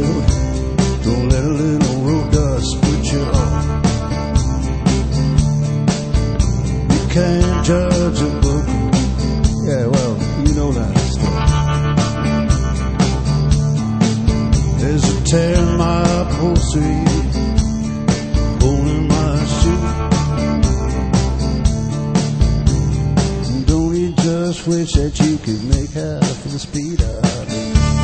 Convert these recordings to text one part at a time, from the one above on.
anyway. Don't let a little road dust put you off. You can't judge a book. Yeah, well, you know that stuff. There's a 10-mile upholstery holding my shoe. Don't you just wish that you could make half of the speed I do?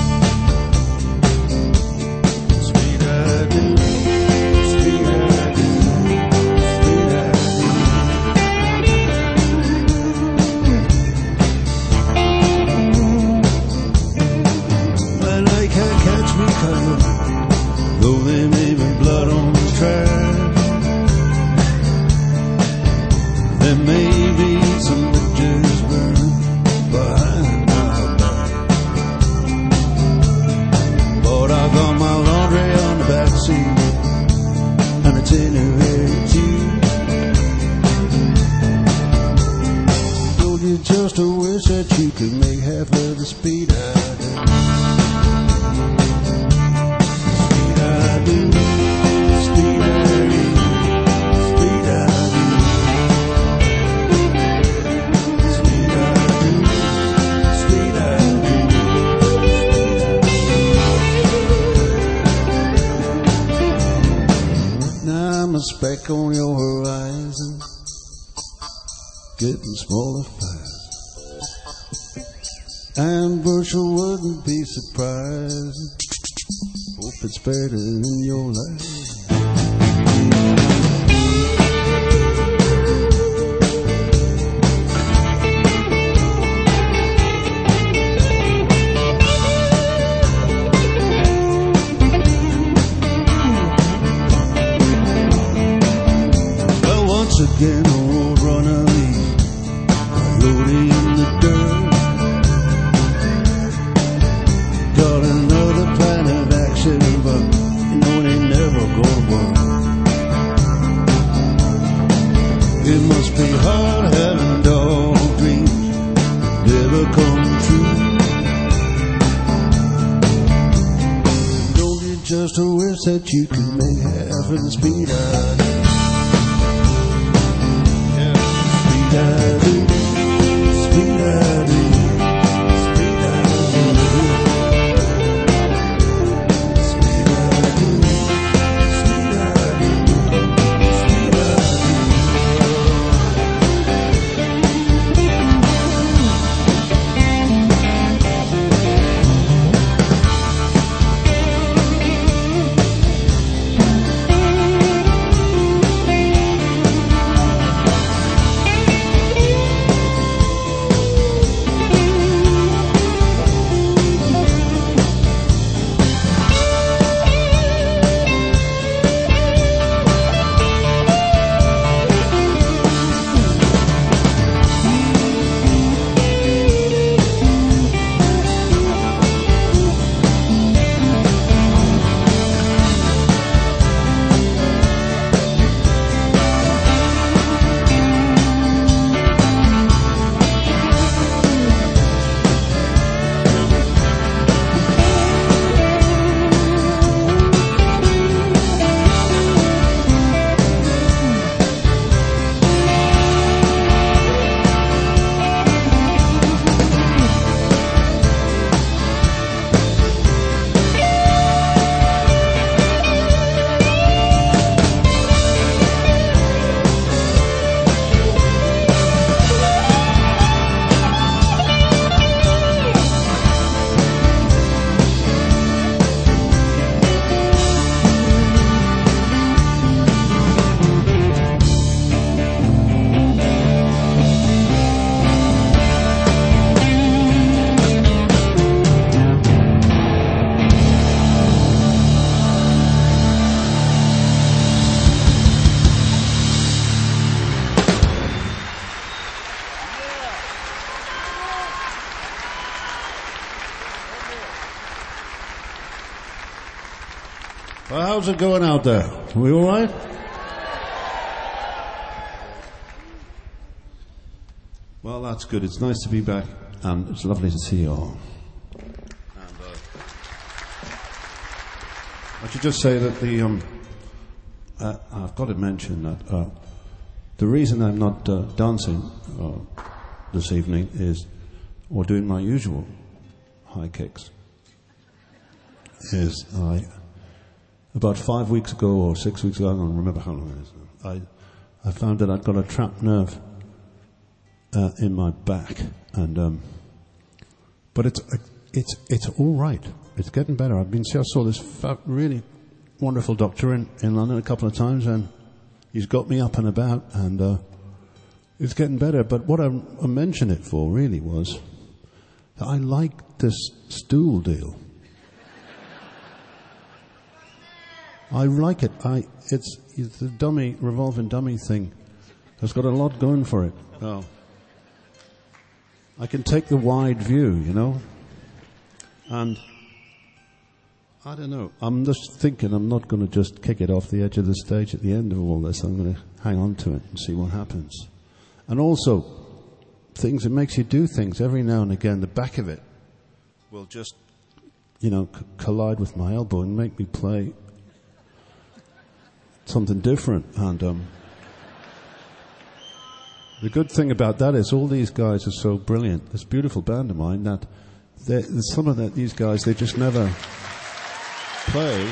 Speed I do. Speed I do. Speed I do. And I can't catch me coming, though they may be blood on the track. There may be some bridges burned behind my back, but I got my laundry on the back seat, and it's anywhere too. Don't you just wish that you could make half of the speed I do? Speed I do. Speed I do. Speed I do. Speed I do. Speed I do. Now I'm a speck on your horizon, getting smaller fast. And Virtual wouldn't be surprised. Hope it's better than your life. Well, once again, a road runner leaves loading in the dirt. Got another plan of action, but you know it ain't never gonna work. It must be hard having dog dreams never come true. Don't you just wish that you could make half of the speed I do? Yeah. Speed I do. Speed I do. Speed I do. Well, how's it going out there? Are we all right? Well, that's good. It's nice to be back, and it's lovely to see you all. And, I should just say that I've got to mention that the reason I'm not dancing this evening is, or doing my usual high kicks, is about 5 weeks ago or 6 weeks ago, I don't remember how long it is, I found that I'd got a trapped nerve in my back, and but it's all right. It's getting better. I saw this really wonderful doctor in London a couple of times, and he's got me up and about, and it's getting better. But what I mentioned it for really was that I like this stool deal. I like it. It's the revolving dummy thing. It's got a lot going for it. Oh. I can take the wide view, you know. And I don't know. I'm just thinking I'm not going to just kick it off the edge of the stage at the end of all this. I'm going to hang on to it and see what happens. And also, it makes you do things every now and again. The back of it will just, collide with my elbow and make me play something different. And the good thing about that is all these guys are so brilliant. This beautiful band of mine, that some of these guys, they just never play.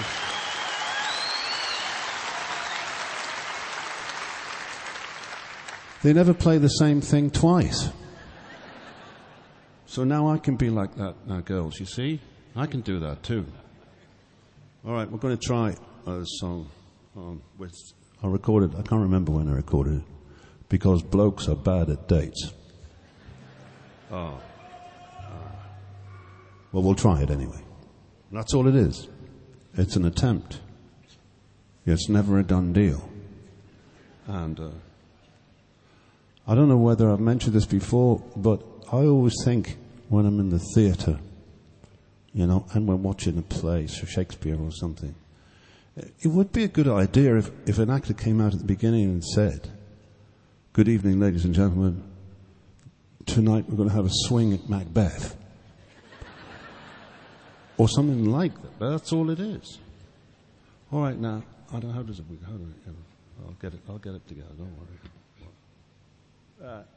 They never play the same thing twice. So now I can be like that now, girls, you see? I can do that too. All right, we're going to try a song which I recorded. I can't remember when I recorded it, because blokes are bad at dates. Oh. Well, we'll try it anyway. That's all it is. It's an attempt. It's never a done deal. And I don't know whether I've mentioned this before, but I always think when I'm in the theatre, and we're watching a play, Shakespeare or something, it would be a good idea if an actor came out at the beginning and said, "Good evening, ladies and gentlemen. Tonight we're going to have a swing at Macbeth." Or something like that. But that's all it is. All right, now, I don't know, how do I, I'll get it together, don't worry.